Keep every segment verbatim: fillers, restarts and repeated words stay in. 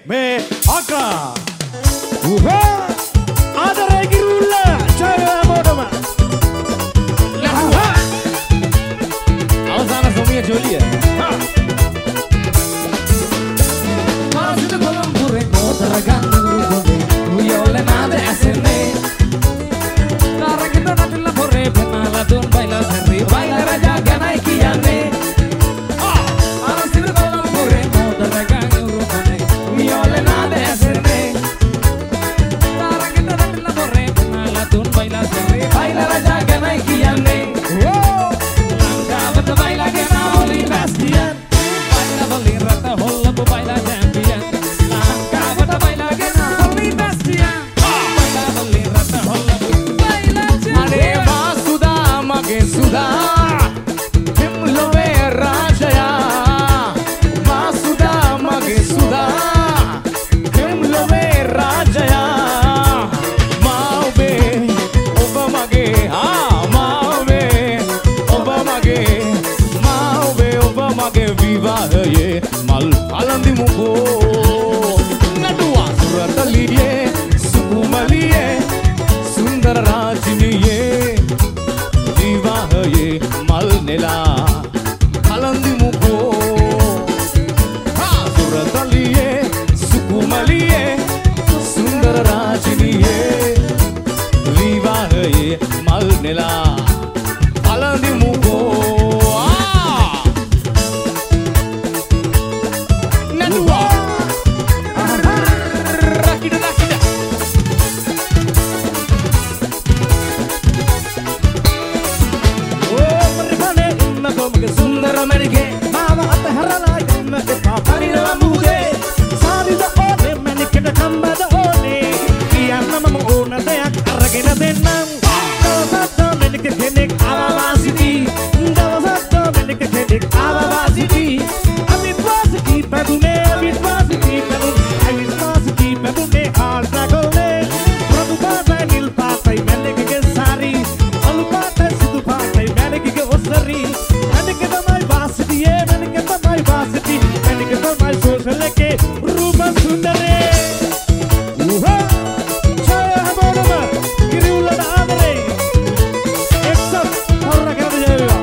මේ අකා උහා ආදරේ කිරුල්ල චයමෝඩම ලහුවා අවසාන සොමිය ජොලිය මාසිත කොළඹුරේ මොතර ගන්න ගුරුගොනේ උයෝල නාද ඇසෙන්නේ තරකිට නටල පොරේ පෙනාලා දුන් බයිලා සරි බයිලා රජා ගැනයි කියන්නේ මාසිත කොළඹුරේ මොතර ගන්න ගුරුගොනේ උයෝල නාද ඇසෙන්නේ තරකිට නටල පොරේ පෙනාලා දුන් බයිලා සරි බයිලා රජා ගැනයි කියන්නේ ලංකාවට බයිලා ගෙන ඕලි බැස්ටියන් බයිලා බලින් රට හොල්ලපු බයිලා චැම්පියන් ලංකාවට බයිලා ගෙන ඕලි බැස්ටියන් බයිලා බලින් රට හොල්ලපු බයිලා චැම්පියන් අනේ වාසුදා මගේ සුදා හිම්ලොවේ රාජයා වාසුදා මගේ සුදා හිම්ලොවේ රාජයා මාවේ ඔබ මගේ ආ මාවේ ඔබ මගේ මාවේ ඔබ මගේ විවාහයේ මල් අලඳිමුකෝ නඩුවා සුරතලියේ සුකුමලියේ සුන්දර රාජිනියේ විවාහයේ මල් නෙලා අලඳිමුකෝ හා සුරතලියේ සුකුමලියේ සුන්දර රාජිනියේ විවාහයේ මල් නෙලා අලඳිමුකෝ නඩුවා රකිඩ රකිඩ ඕ පරිපනේ ඉන්න කොමගේ සුන්දර මැනිගේ මාව අතහැරලා ඉන්න එපා පරිණව මුහුදේ සාරිද ඕනේ මැනිකට කම්බද ඕනේ කියන්න මම ඕන දෙයක් අරගෙන දෙන්නම් දවසක් මැනික කෙනෙක් ආවා සිටී දවසක් මැනික කෙනෙක් ආවා සිටී අමිත් වාසිටී පැදුනේ අමිත් වාසිටී පැදුනේ අමිත් වාසිටී පැදුනේ ආල්ටගෝනේ රතු පාටයි නිල් පාටයි මැනිකගේ සාරි අලු පාටයි සුදු පාටයි මැනිකගේ ඔස්සරි මැනික තමයි වාසිටියේ මැනික තමයි වාසිටි මැනික තමයි සෝෂල් එකේ රූප සුන්දරේ උහා ඡායාවෝඩම කිරිඋල්ලට ආදරේ එක්සත් හොරග කරද ජයවේවා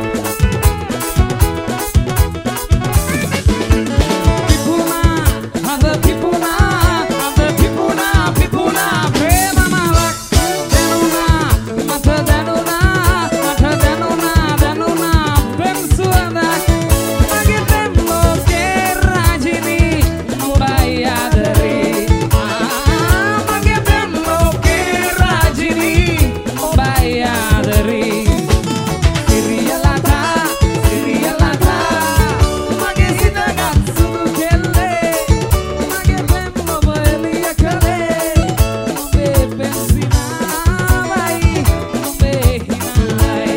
පිපුනා හද පිපුනා හද පිපුනා පිපුනා ප්‍රේම මලක් දැනුණා මට දැනුණා මට දැනුණා දැනුණා පෙම්සුවදක් මගේ පෙම්ලෝකේ රාජිනී උඹයි ආදරේ මගේ පෙම්ලෝකේ රාජිනී උඹයි ආදරේ සිරියලතා සිරියලතා මගේ සිතගත් සුදු කෙල්ලේ මගේ පෙම්ලොව එළිය කළේ උඹේ පෙම්සිනාවයි උඹේ හිනායි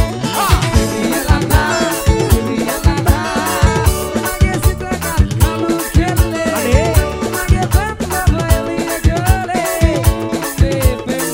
සිරියලතා සිරියලතා මගේ සිතගත් කළු කෙල්ලේ මගේ පෙම්ලොව එළිය කළේ උඹේ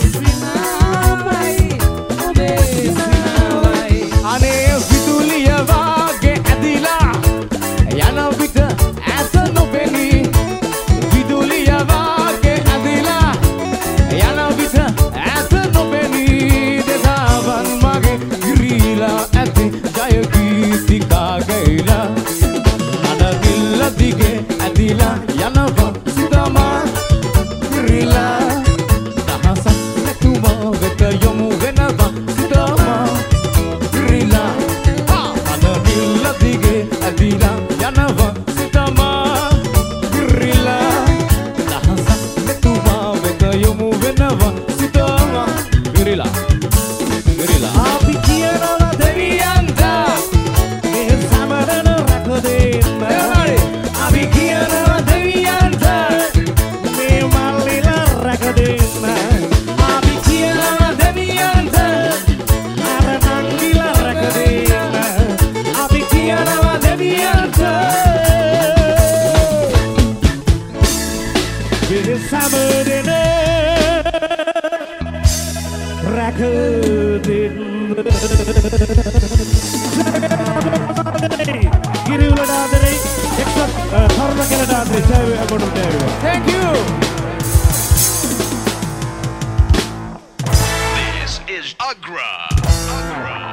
පෙම්සිනාවයි උඹේ සිනාවයි අනේ විදුලිය වාගේ ඇදිලා යන විට ඇස නොපෙනී විදුලිය වාගේ ඇදිලා යන විට ඇස නොපෙනී දෙසාවන් මගේ ගිරීලා ඇති ජය ගීතිකා ගයිලා නඩගිල්ල දිගේ ඇදිලා යනවා සිතමා ගිරීලා දහසක් නැතුම වෙත යොමු වෙනවා සිතමා ගිරීලා නඩගිල්ල දිගේ ඇදිලා යනවා සිතමා ගිරීලා දහසක් නැතුම වෙත යොමු වෙනවා සිතමා ගිරීලා ගිරීලා අපි කියනවා දෙවියන්ට මේ සමරන රැකදෙන්න අපි කියනවා දෙවියන්ට මේ මල්ලිලා රැකදෙන්න අපි කියනවා දෙවියන්ට අර නංගිලා රැකදෙන්න අපි කියනවා දෙවියන්ට මේ සමරන රැකදෙන්න කිරිඋල්ලට ආදරේ එක්සත් තරුණ කෙලට ආදරේ ජය වේවා. is Agra. Agra.